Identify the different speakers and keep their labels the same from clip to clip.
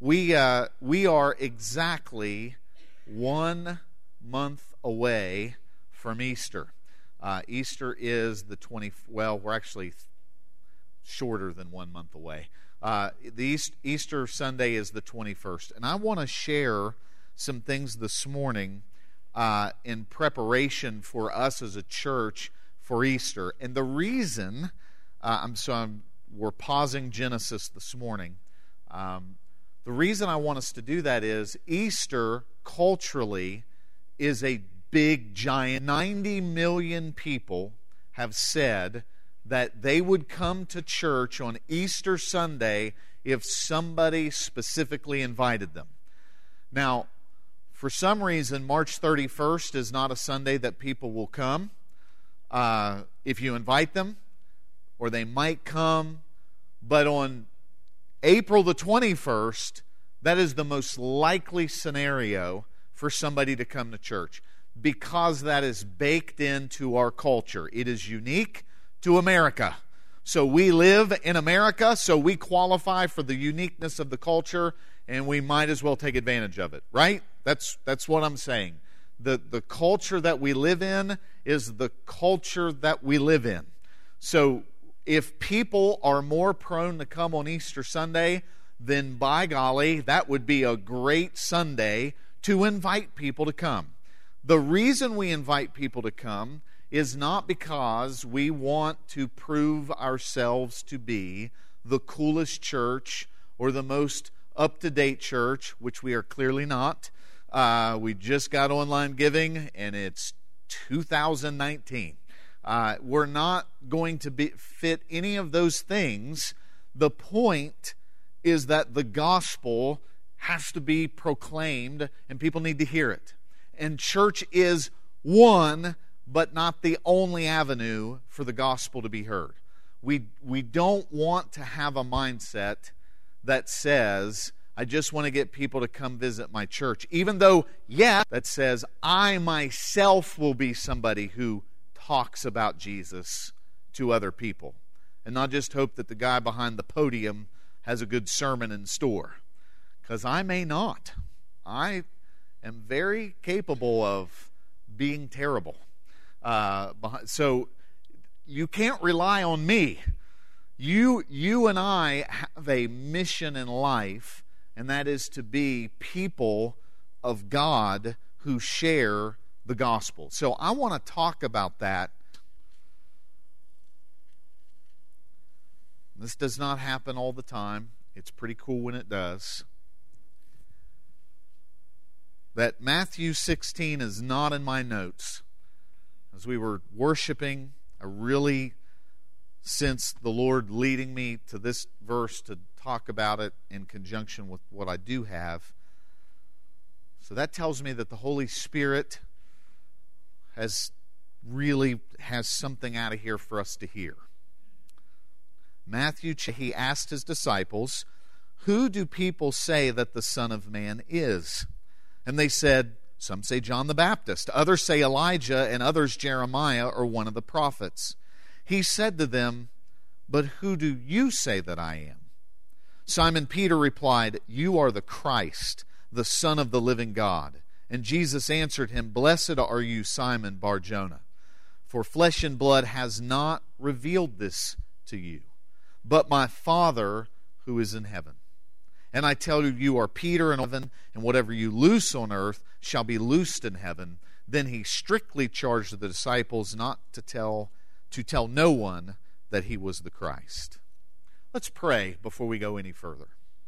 Speaker 1: We are exactly 1 month away from Easter. Easter is the 20th. Well, we're actually shorter than 1 month away. The Easter Sunday is the 21st, and I want to share some things this morning in preparation for us as a church for Easter. And the reason we're pausing Genesis this morning. The reason I want us to do that is Easter culturally is a big, giant. 90 million people have said that they would come to church on Easter Sunday if somebody specifically invited them. Now, for some reason, March 31st is not a Sunday that people will come if you invite them, or they might come. But on April the 21st, that is the most likely scenario for somebody to come to church, because that is baked into our culture. It is unique to America. So we live in America, so we qualify for the uniqueness of the culture, and we might as well take advantage of it, right? That's what I'm saying. The culture that we live in is the culture that we live in. So if people are more prone to come on Easter Sunday, then by golly, that would be a great Sunday to invite people to come. The reason we invite people to come is not because we want to prove ourselves to be the coolest church or the most up-to-date church, which we are clearly not. We just got online giving, and it's 2019. We're not going to fit any of those things. The point is that the gospel has to be proclaimed, and people need to hear it. And church is one, but not the only avenue for the gospel to be heard. We don't want to have a mindset that says, I just want to get people to come visit my church. Even though, that says, I myself will be somebody who talks about Jesus to other people. And not just hope that the guy behind the podium has a good sermon in store. Because I may not. I am very capable of being terrible. So you can't rely on me. You and I have a mission in life, and that is to be people of God who share the gospel. So I want to talk about that. This does not happen all the time. It's pretty cool when it does. That Matthew 16 is not in my notes. As we were worshiping, I really sensed the Lord leading me to this verse to talk about it in conjunction with what I do have. So that tells me that the Holy Spirit has something out of here for us to hear. Matthew, he asked his disciples, "Who do people say that the Son of Man is?" And they said, some say John the Baptist, others say Elijah, and others Jeremiah or one of the prophets. He said to them, "But who do you say that I am?" Simon Peter replied, "You are the Christ, the Son of the living God." And Jesus answered him, "Blessed are you, Simon Bar-Jonah, for flesh and blood has not revealed this to you, but my Father who is in heaven. And I tell you, you are Peter in heaven, and whatever you loose on earth shall be loosed in heaven." Then he strictly charged the disciples not to tell no one that he was the Christ. Let's pray before we go any further.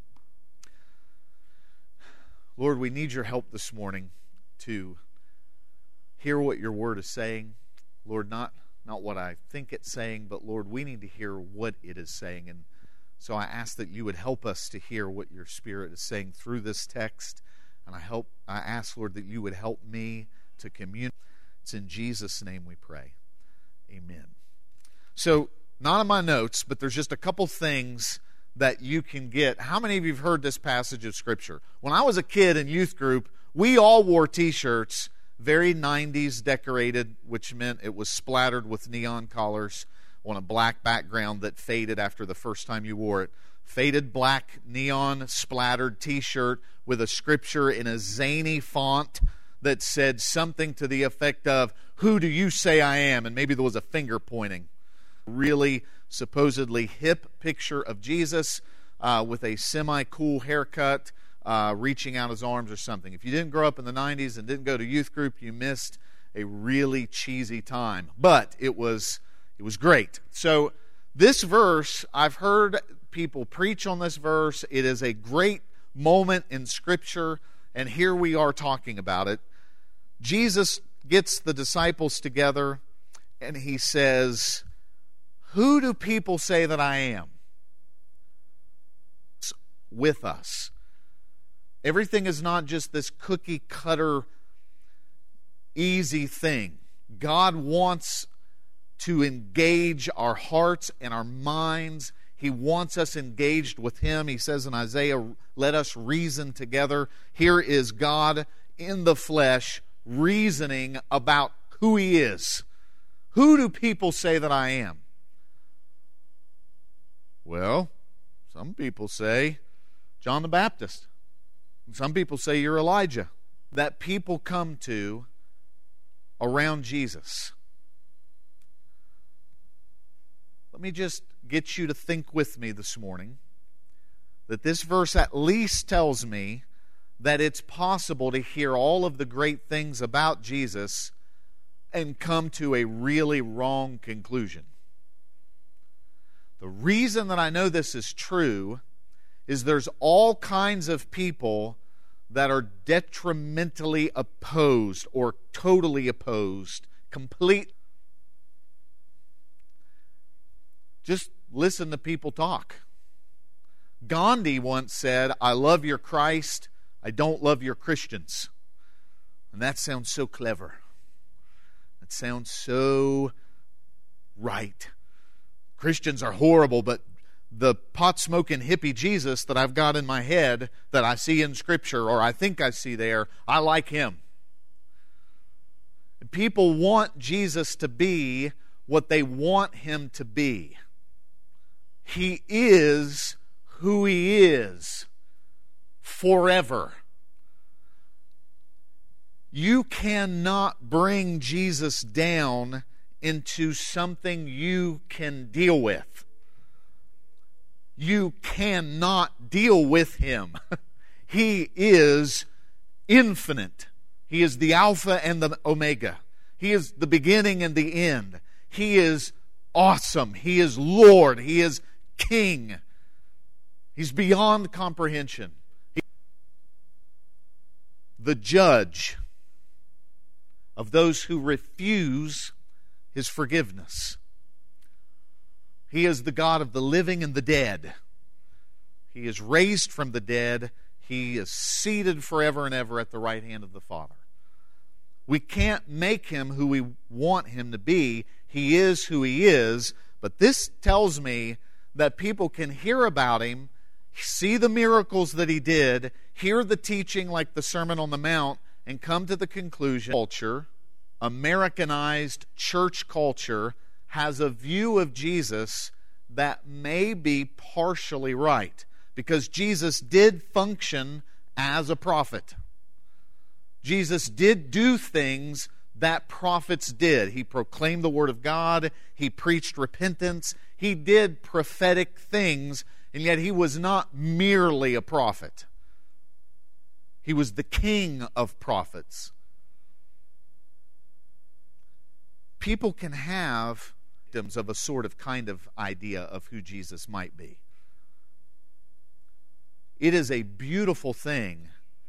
Speaker 1: Lord, we need your help this morning to hear what your word is saying. Lord, not what I think it's saying, but Lord, we need to hear what it is saying. And so I ask that you would help us to hear what your Spirit is saying through this text. And I ask, Lord, that you would help me to communicate. It's in Jesus' name we pray. Amen. So, not in my notes, but there's just a couple things that you can get. How many of you have heard this passage of Scripture? When I was a kid in youth group, we all wore T-shirts, very 90s decorated, which meant it was splattered with neon colors on a black background that faded after the first time you wore it. faded black neon splattered t-shirt with a scripture in a zany font that said something to the effect of, "Who do you say I am?" And maybe there was a finger pointing. Really supposedly hip picture of Jesus with a semi-cool haircut, reaching out his arms or something. If you didn't grow up in the 90s and didn't go to youth group, you missed a really cheesy time. But it was great. So this verse, I've heard people preach on this verse. It is a great moment in Scripture, and here we are talking about it. Jesus gets the disciples together, and he says, "Who do people say that I am?" With us. Everything is not just this cookie cutter, easy thing. God wants to engage our hearts and our minds. He wants us engaged with Him. He says in Isaiah, "Let us reason together." Here is God in the flesh reasoning about who He is. Who do people say that I am? Well, some people say John the Baptist. Some people say you're Elijah. That people come to around Jesus. Let me just get you to think with me this morning that this verse at least tells me that it's possible to hear all of the great things about Jesus and come to a really wrong conclusion. The reason that I know this is true is there's all kinds of people that are detrimentally opposed or totally opposed, complete. Just listen to people talk. Gandhi once said, "I love your Christ, I don't love your Christians." And that sounds so clever. That sounds so right. Christians are horrible, but the pot-smoking hippie Jesus that I've got in my head that I see in Scripture, or I think I see there, I like him. People want Jesus to be what they want Him to be. He is who He is forever. You cannot bring Jesus down into something you can deal with. You cannot deal with Him. He is infinite. He is the Alpha and the Omega. He is the beginning and the end. He is awesome. He is Lord. He is King. He's beyond comprehension. The judge of those who refuse His forgiveness. He is the God of the living and the dead. He is raised from the dead. He is seated forever and ever at the right hand of the Father. We can't make Him who we want Him to be. He is who He is. But this tells me that people can hear about Him, see the miracles that He did, hear the teaching like the Sermon on the Mount, and come to the conclusion culture, Americanized church culture, has a view of Jesus that may be partially right. Because Jesus did function as a prophet. Jesus did do things that prophets did. He proclaimed the Word of God. He preached repentance. He did prophetic things, and yet He was not merely a prophet. He was the King of prophets. People can have victims of a sort of kind of idea of who Jesus might be. It is a beautiful thing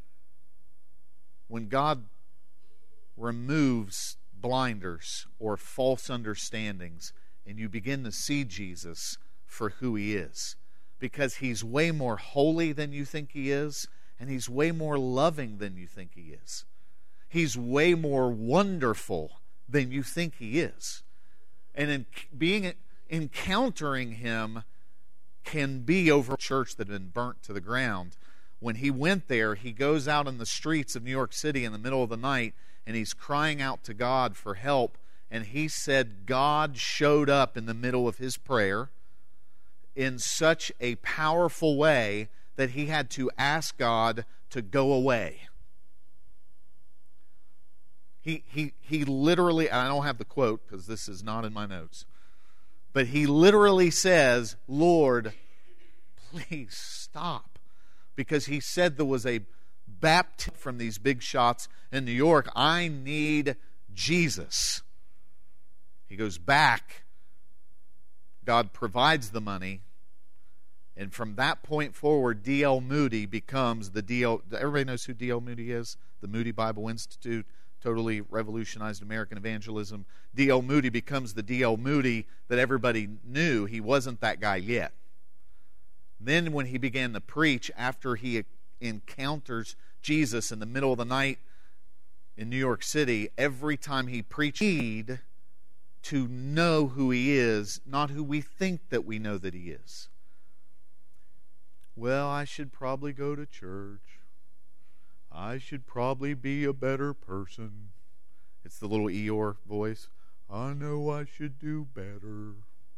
Speaker 1: when God removes blinders or false understandings and you begin to see Jesus for who He is. Because He's way more holy than you think He is, and He's way more loving than you think He is. He's way more wonderful than you think He is. And encountering Him can be over a church that had been burnt to the ground. When He went there, He goes out in the streets of New York City in the middle of the night, and He's crying out to God for help. And He said God showed up in the middle of His prayer, in such a powerful way that he had to ask God to go away. He literally, and I don't have the quote because this is not in my notes, but he literally says, Lord, please stop. Because he said there was a baptism from these big shots in New York. I need Jesus. He goes back. God provides the money. And from that point forward, D.L. Moody becomes the D.L. Everybody knows who D.L. Moody is? The Moody Bible Institute. Totally revolutionized American evangelism. D.L. Moody becomes the D.L. Moody that everybody knew. He wasn't that guy yet. Then when he began to preach, after he encounters Jesus in the middle of the night in New York City, every time he preached, need to know who he is, not who we think that we know that he is. Well, I should probably go to church. I should probably be a better person. It's the little Eeyore voice. I know I should do better.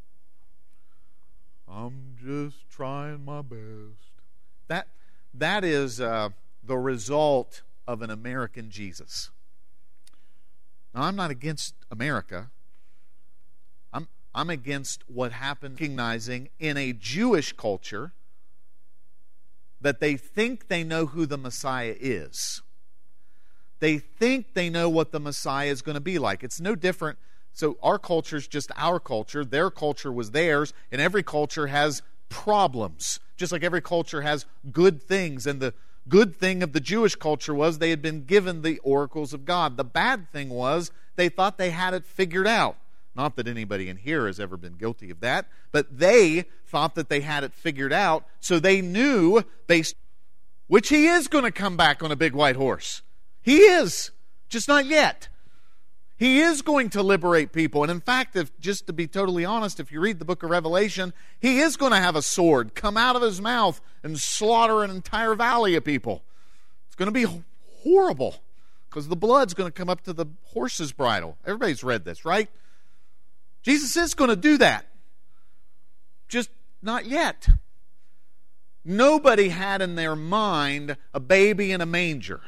Speaker 1: I'm just trying my best. That is the result of an American Jesus. Now, I'm not against America. I'm against what happened, recognizing in a Jewish culture that they think they know who the Messiah is. They think they know what the Messiah is going to be like. It's no different. So our culture is just our culture. Their culture was theirs. And every culture has problems. Just like every culture has good things. And the good thing of the Jewish culture was they had been given the oracles of God. The bad thing was they thought they had it figured out. Not that anybody in here has ever been guilty of that, but they thought that they had it figured out, so they knew, which he is going to come back on a big white horse. He is, just not yet. He is going to liberate people. And in fact, just to be totally honest, if you read the book of Revelation, he is going to have a sword come out of his mouth and slaughter an entire valley of people. It's going to be horrible because the blood's going to come up to the horse's bridle. Everybody's read this, right? Jesus is going to do that. Just not yet. Nobody had in their mind a baby in a manger.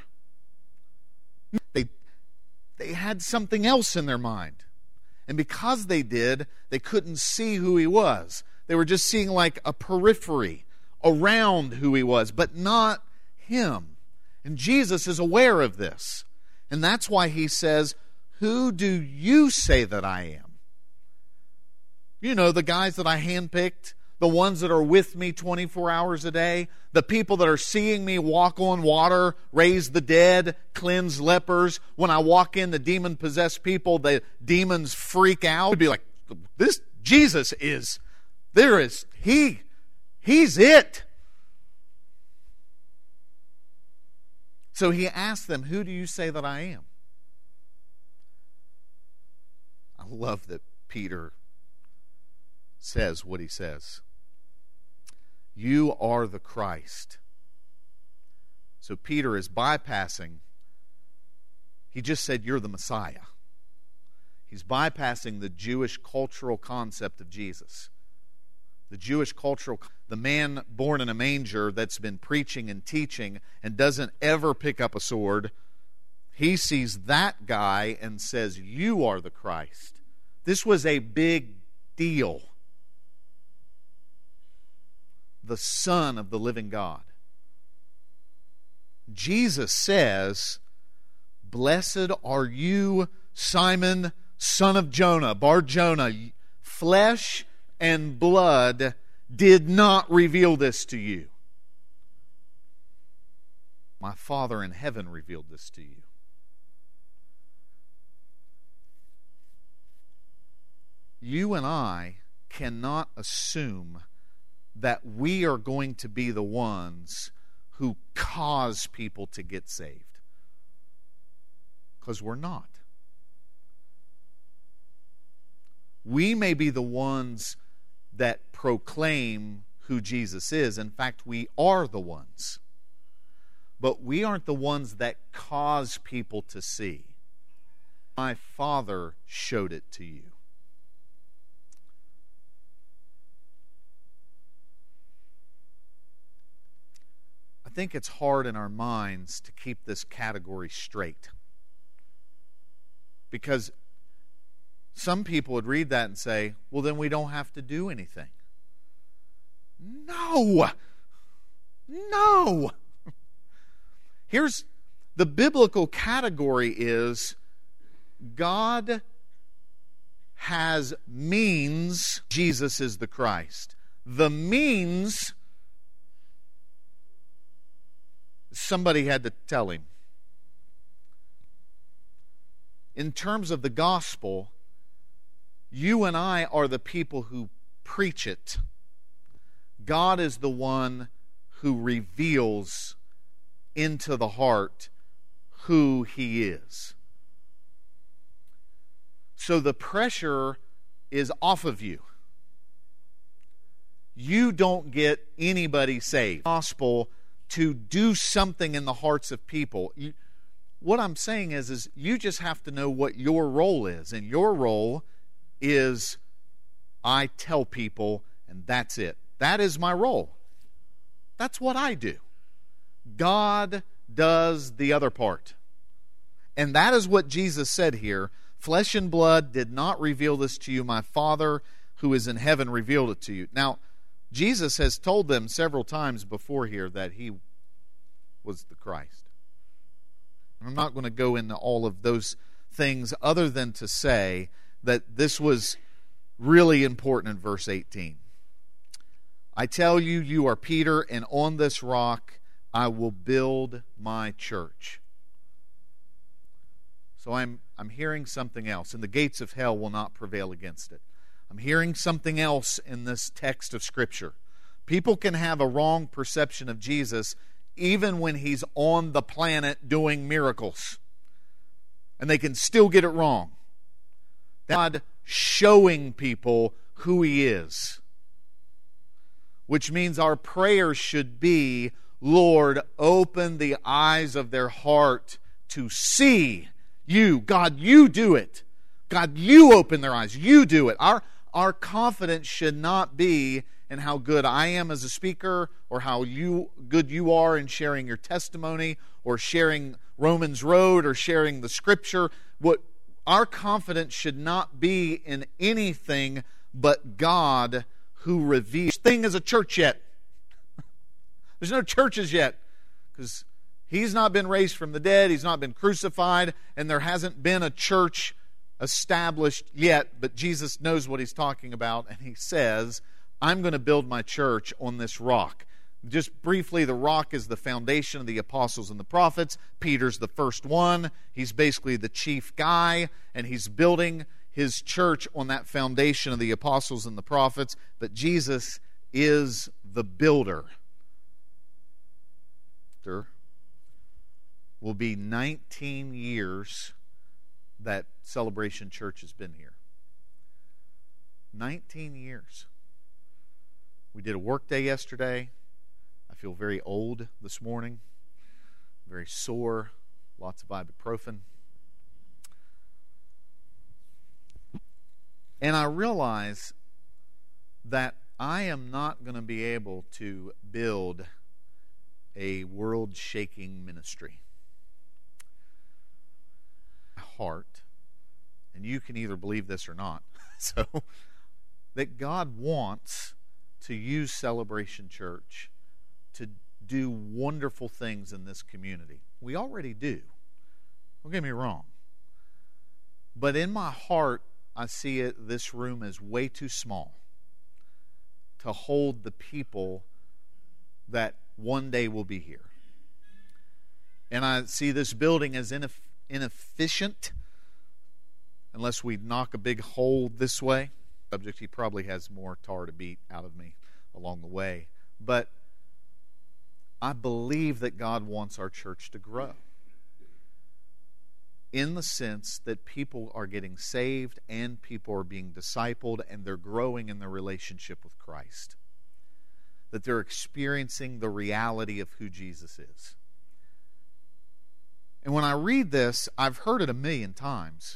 Speaker 1: They had something else in their mind. And because they did, they couldn't see who he was. They were just seeing like a periphery around who he was, but not him. And Jesus is aware of this. And that's why he says, who do you say that I am? You know, the guys that I handpicked, the ones that are with me 24 hours a day, the people that are seeing me walk on water, raise the dead, cleanse lepers. When I walk in the demon-possessed people, the demons freak out. It'd be like, this Jesus is, he's it. So he asked them, who do you say that I am? I love that Peter says what he says. You are the Christ. So Peter is bypassing. He just said you're the Messiah. He's bypassing the Jewish cultural concept of Jesus. The Jewish cultural, the man born in a manger that's been preaching and teaching and doesn't ever pick up a sword, he sees that guy and says, you are the Christ. This was a big deal. The Son of the living God. Jesus says, blessed are you, Simon, son of Jonah, Bar-Jonah. Flesh and blood did not reveal this to you. My Father in heaven revealed this to you. You and I cannot assume that we are going to be the ones who cause people to get saved. Because we're not. We may be the ones that proclaim who Jesus is. In fact, we are the ones. But we aren't the ones that cause people to see. My Father showed it to you. think it's hard in our minds to keep this category straight. Because some people would read that and say, well, then we don't have to do anything. No! No! Here's the biblical category is God has means. Jesus is the Christ. The means, somebody had to tell him. In terms of the gospel, you and I are the people who preach it. God is the one who reveals into the heart who He is. So the pressure is off of you. You don't get anybody saved. Gospel to do something in the hearts of people. What I'm saying is you just have to know what your role is. And your role is, I tell people, and that's it. That is my role. That's what I do. God does the other part. And that is what Jesus said here. Flesh and blood did not reveal this to you. My Father who is in heaven revealed it to you. Now, Jesus has told them several times before here that He was the Christ. I'm not going to go into all of those things other than to say that this was really important in verse 18. I tell you, you are Peter, and on this rock I will build my church. So I'm hearing something else, and the gates of hell will not prevail against it. I'm hearing something else in this text of Scripture. People can have a wrong perception of Jesus even when He's on the planet doing miracles. And they can still get it wrong. God showing people who He is. Which means our prayers should be, Lord, open the eyes of their heart to see You. God, You do it. God, You open their eyes. You do it. Our confidence should not be in how good I am as a speaker or how good you are in sharing your testimony or sharing Romans Road or sharing the Scripture. What our confidence should not be in anything but God who reveals. Thing is a church yet. There's no churches yet because He's not been raised from the dead. He's not been crucified, and there hasn't been a church established yet, but Jesus knows what He's talking about, and He says, I'm going to build my church on this rock. Just briefly, the rock is the foundation of the apostles and the prophets. Peter's the first one. He's basically the chief guy, and he's building His church on that foundation of the apostles and the prophets, but Jesus is the builder. Will be 19 years that Celebration Church has been here. 19 years. We did a work day yesterday. I feel very old this morning. Very sore. Lots of ibuprofen. And I realize that I am not going to be able to build a world-shaking ministry. Heart, and you can either believe this or not, so that God wants to use Celebration Church to do wonderful things in this community. We already do. Don't get me wrong. But in my heart, I see this room as way too small to hold the people that one day will be here. And I see this building as inefficient unless we knock a big hole this way. Subject, he probably has more tar to beat out of me along the way. But I believe that God wants our church to grow in the sense that people are getting saved and people are being discipled and they're growing in their relationship with Christ. That they're experiencing the reality of who Jesus is. And when I read this, I've heard it a million times.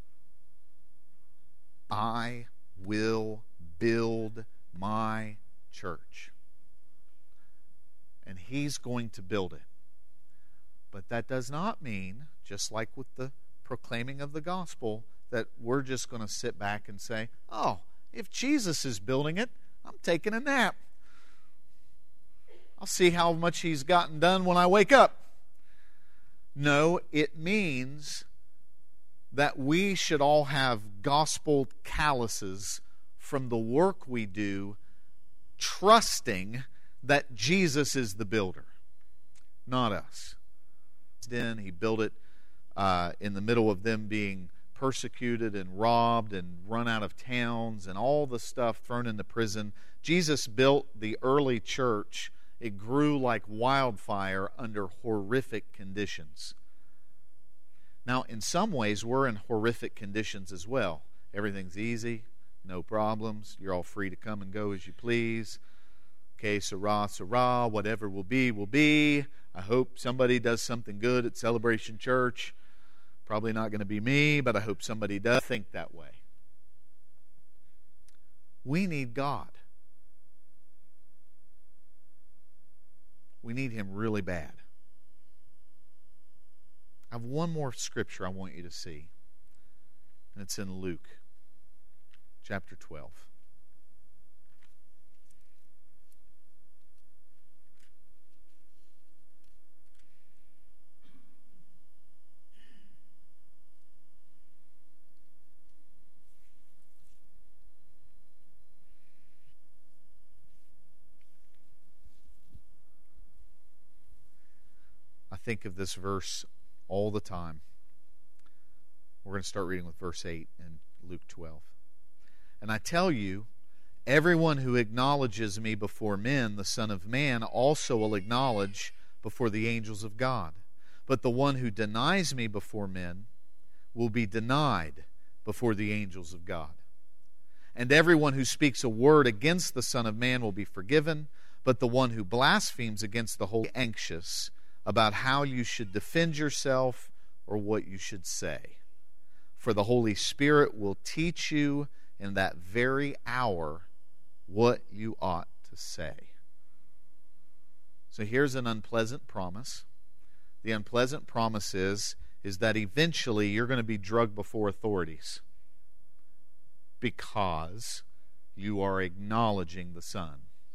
Speaker 1: I will build my church. and He's going to build it. But that does not mean, just like with the proclaiming of the gospel, that we're just going to sit back and say, oh, if Jesus is building it, I'm taking a nap. I'll see how much He's gotten done when I wake up. No, it means that we should all have gospel calluses from the work we do, trusting that Jesus is the builder, not us. Then He built it in the middle of them being persecuted and robbed and run out of towns and all the stuff, thrown into prison. Jesus built the early church. It grew like wildfire under horrific conditions. Now, in some ways, we're in horrific conditions as well. Everything's easy, no problems. You're all free to come and go as you please. Okay, sarah, whatever will be, will be. I hope somebody does something good at Celebration Church. Probably not going to be me, but I hope somebody does think that way. We need God. We need Him really bad. I have one more scripture I want you to see, and it's in Luke chapter 12. I think of this verse all the time. We're going to start reading with verse 8 in Luke 12. And I tell you, everyone who acknowledges me before men, the Son of Man, also will acknowledge before the angels of God. But the one who denies me before men will be denied before the angels of God. And everyone who speaks a word against the Son of Man will be forgiven, but the one who blasphemes against the Holy anxious about how you should defend yourself or what you should say. For the Holy Spirit will teach you in that very hour what you ought to say. So here's an unpleasant promise. The unpleasant promise is that eventually you're going to be drugged before authorities because you are acknowledging the Son.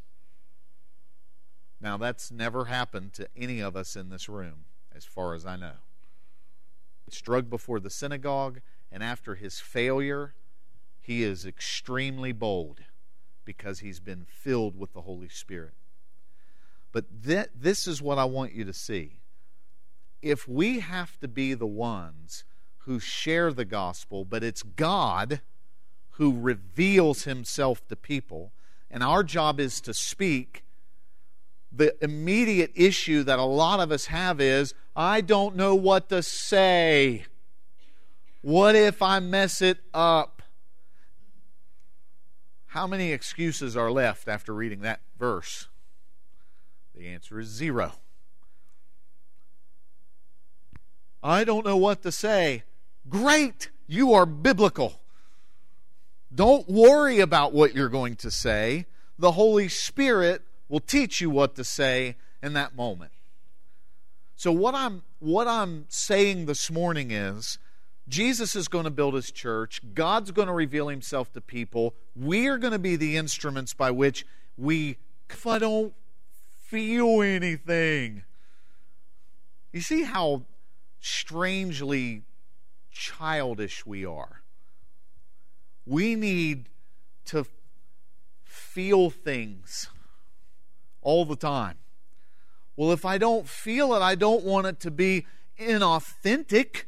Speaker 1: Now, that's never happened to any of us in this room, as far as I know. It's drugged before the synagogue, and after his failure, he is extremely bold because he's been filled with the Holy Spirit. But this is what I want you to see. If we have to be the ones who share the gospel, but it's God who reveals Himself to people, and our job is to speak, the immediate issue that a lot of us have is, I don't know what to say. What if I mess it up? How many excuses are left after reading that verse? The answer is 0. I don't know what to say. Great! You are biblical. Don't worry about what you're going to say. The Holy Spirit will teach you what to say in that moment. So what I'm saying this morning is, Jesus is going to build His church. God's going to reveal Himself to people. We are going to be the instruments by which if I don't feel anything. You see how strangely childish we are. We need to feel things all the time. Well, if I don't feel it, I don't want it to be inauthentic.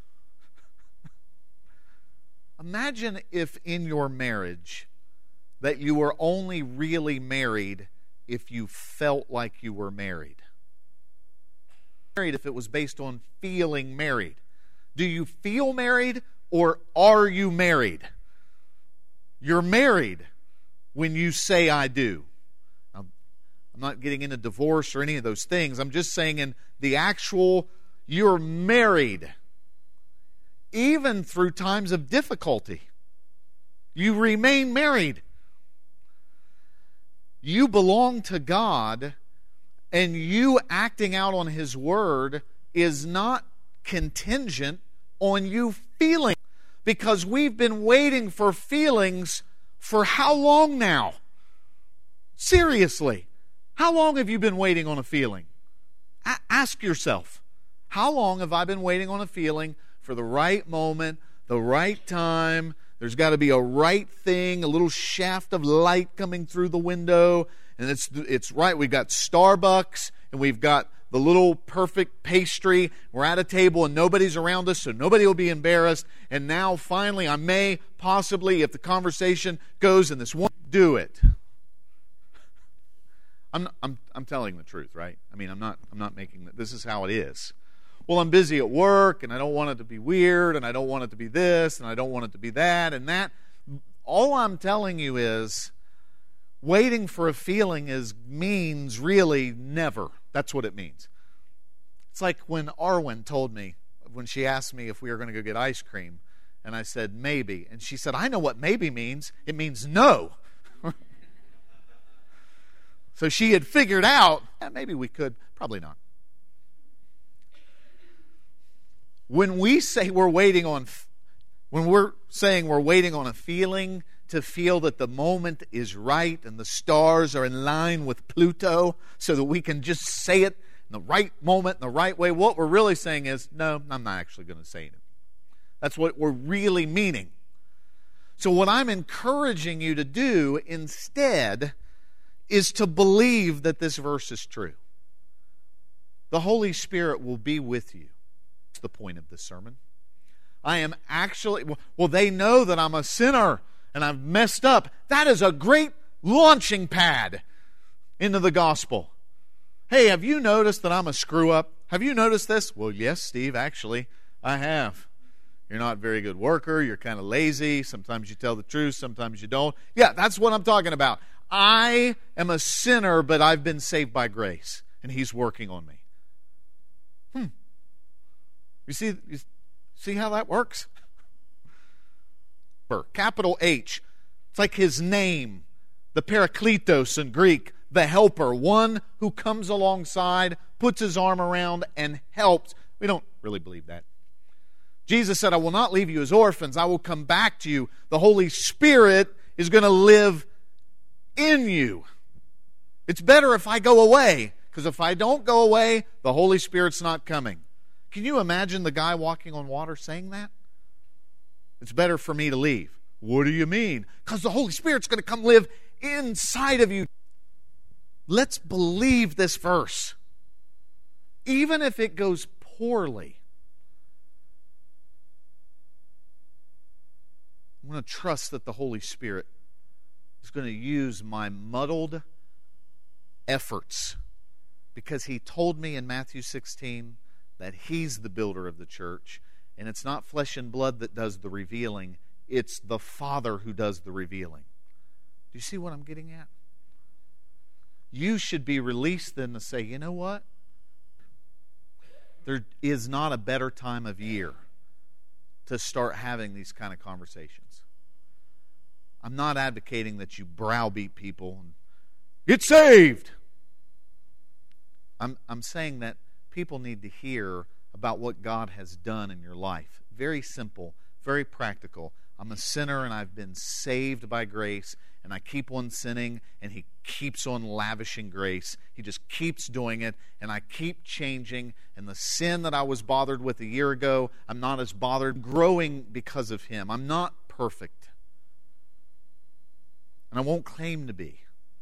Speaker 1: Imagine if in your marriage that you were only really married if you felt like you were married. Married if it was based on feeling married. Do you feel married or are you married? You're married when you say I do. Now, I'm not getting into divorce or any of those things. I'm just saying in the actual, you're married. Even through times of difficulty, you remain married. You belong to God, And you acting out on His Word is not contingent on you feeling. Because we've been waiting for feelings for how long now? Seriously. How long have you been waiting on a feeling? Ask yourself. How long have I been waiting on a feeling for the right moment, the right time? There's got to be a right thing, a little shaft of light coming through the window. And it's right. We've got Starbucks and we've got the little perfect pastry. We're at a table and nobody's around us, so nobody will be embarrassed. And now finally I may possibly, if the conversation goes in this one, do it. I'm telling the truth, right? I mean, I'm not making this is how it is. Well, I'm busy at work and I don't want it to be weird and I don't want it to be this and I don't want it to be that and that. All I'm telling you is waiting for a feeling means really never. That's what it means. It's like when Arwen told me, when she asked me if we were going to go get ice cream, and I said maybe, and she said, I know what maybe means. It means no. So she had figured out, maybe we could, probably not. When we say we're waiting on, when we're saying we're waiting on a feeling to feel that the moment is right and the stars are in line with Pluto so that we can just say it in the right moment, in the right way, what we're really saying is, no, I'm not actually going to say it. That's what we're really meaning. So what I'm encouraging you to do instead is to believe that this verse is true. The Holy Spirit will be with you. That's the point of this sermon. I am actually, well, they know that I'm a sinner and I've messed up. That is a great launching pad into the gospel. Hey, have you noticed that I'm a screw-up? Have you noticed this? Well, yes, Steve, actually, I have. You're not a very good worker. You're kind of lazy. Sometimes you tell the truth. Sometimes you don't. Yeah, that's what I'm talking about. I am a sinner, but I've been saved by grace, and He's working on me. You see how that works? Capital H. It's like His name, the Parakletos in Greek, the helper, one who comes alongside, puts His arm around, and helps. We don't really believe that. Jesus said, I will not leave you as orphans. I will come back to you. The Holy Spirit is going to live in you. It's better if I go away, because if I don't go away, the Holy Spirit's not coming. Can you imagine the guy walking on water saying that? It's better for me to leave. What do you mean? Because the Holy Spirit's going to come live inside of you. Let's believe this verse. Even if it goes poorly, I'm going to trust that the Holy Spirit is going to use my muddled efforts, because He told me in Matthew 16 that He's the builder of the church, and it's not flesh and blood that does the revealing, it's the Father who does the revealing. Do you see what I'm getting at? You should be released then to say, you know what? There is not a better time of year to start having these kind of conversations. I'm not advocating that you browbeat people and get saved. I'm saying that people need to hear about what God has done in your life. Very simple, very practical. I'm a sinner and I've been saved by grace, and I keep on sinning and He keeps on lavishing grace. He just keeps doing it, and I keep changing, and the sin that I was bothered with a year ago, I'm not as bothered, growing because of Him. I'm not perfect, and I won't claim to be.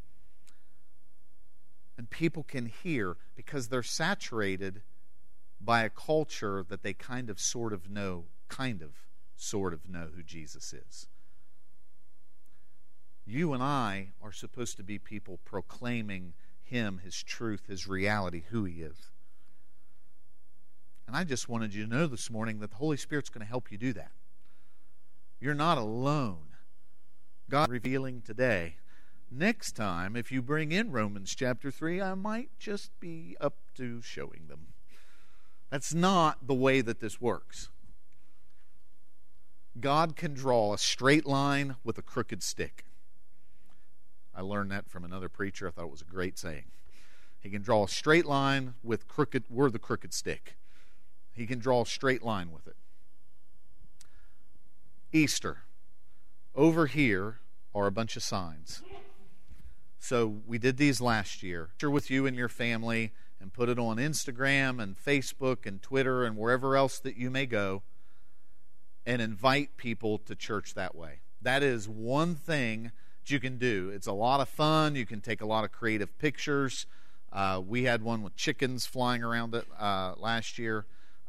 Speaker 1: And people can hear, because they're saturated by a culture that they kind of sort of know who Jesus is. You and I are supposed to be people proclaiming Him, His truth, His reality, who He is. And I just wanted you to know this morning that the Holy Spirit's going to help you do that. You're not alone. God revealing today. Next time, if you bring in Romans chapter 3, I might just be up to showing them. That's not the way that this works. God can draw a straight line with a crooked stick. I learned that from another preacher. I thought it was a great saying. He can draw a straight line with crooked. We're the crooked stick. He can draw a straight line with it. Easter. Over here are a bunch of signs. So we did these last year. Share with you and your family and put it on Instagram and Facebook and Twitter and wherever else that you may go, and invite people to church that way. That is one thing that you can do. It's a lot of fun. You can take a lot of creative pictures. We had one with chickens flying around it last year.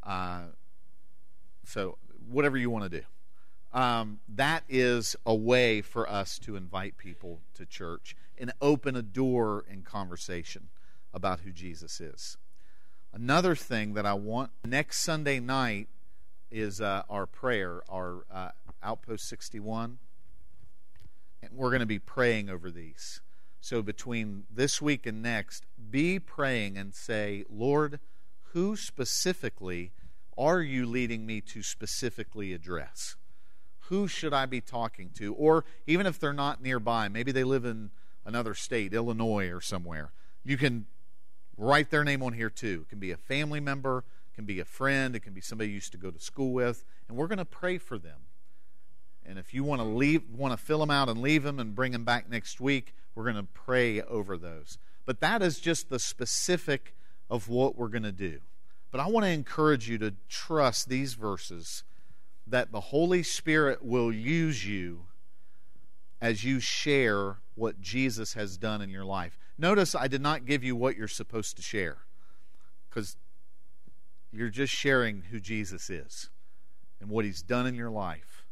Speaker 1: So whatever you want to do. That is a way for us to invite people to church and open a door in conversation about who Jesus is. Another thing that I want, next Sunday night is our prayer, our Outpost 61. And we're going to be praying over these. So between this week and next, be praying and say, Lord, who specifically are you leading me to specifically address? Who should I be talking to? Or even if they're not nearby, maybe they live in another state, Illinois or somewhere, you can write their name on here too. It can be a family member, it can be a friend, it can be somebody you used to go to school with, and we're going to pray for them. And if you want to fill them out and leave them and bring them back next week, we're going to pray over those. But that is just the specific of what we're going to do. But I want to encourage you to trust these verses, that the Holy Spirit will use you as you share what Jesus has done in your life. Notice I did not give you what you're supposed to share, because you're just sharing who Jesus is and what He's done in your life.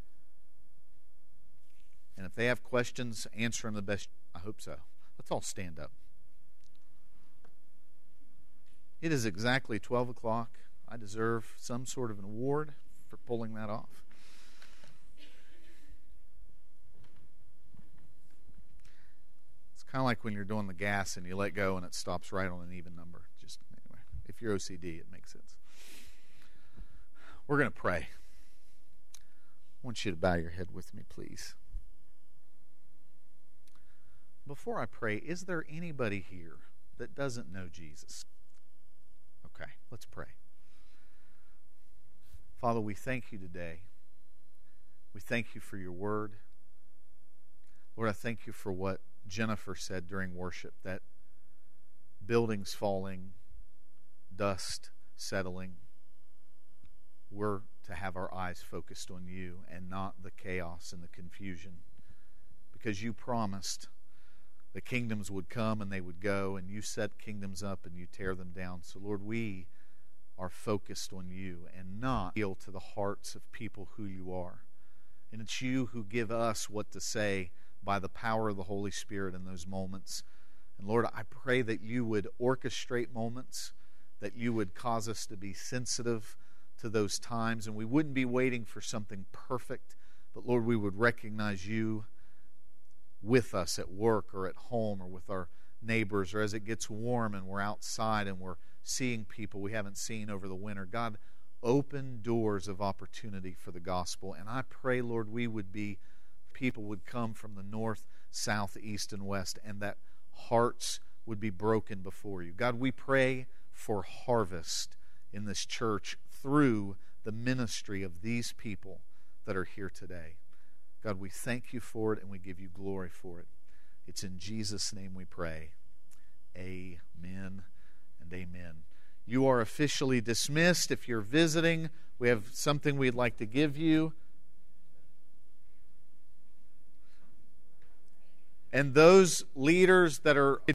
Speaker 1: And if they have questions, answer them the best. I hope so. Let's all stand up. It is exactly 12 o'clock. I deserve some sort of an award for pulling that off. It's kind of like when you're doing the gas and you let go and it stops right on an even number. Just anyway, if you're OCD, it makes sense. We're going to pray. I want you to bow your head with me, please. Before I pray, is there anybody here that doesn't know Jesus? Okay, let's pray. Father, we thank you today. We thank you for your word. Lord, I thank you for what Jennifer said during worship, that buildings falling, dust settling, we're to have our eyes focused on you and not the chaos and the confusion. Because you promised the kingdoms would come and they would go, and you set kingdoms up and you tear them down. So Lord, we are focused on you and not appeal to the hearts of people who you are. And it's you who give us what to say by the power of the Holy Spirit in those moments. And Lord, I pray that you would orchestrate moments, that you would cause us to be sensitive to those times, and we wouldn't be waiting for something perfect, but Lord, we would recognize you with us at work or at home or with our neighbors, or as it gets warm and we're outside and we're seeing people we haven't seen over the winter. God, open doors of opportunity for the gospel. And I pray, Lord, people would come from the north, south, east, and west, and that hearts would be broken before you. God, we pray for harvest in this church through the ministry of these people that are here today. God, we thank you for it and we give you glory for it. It's in Jesus' name we pray. Amen and amen. You are officially dismissed. If you're visiting, we have something we'd like to give you. And those leaders that are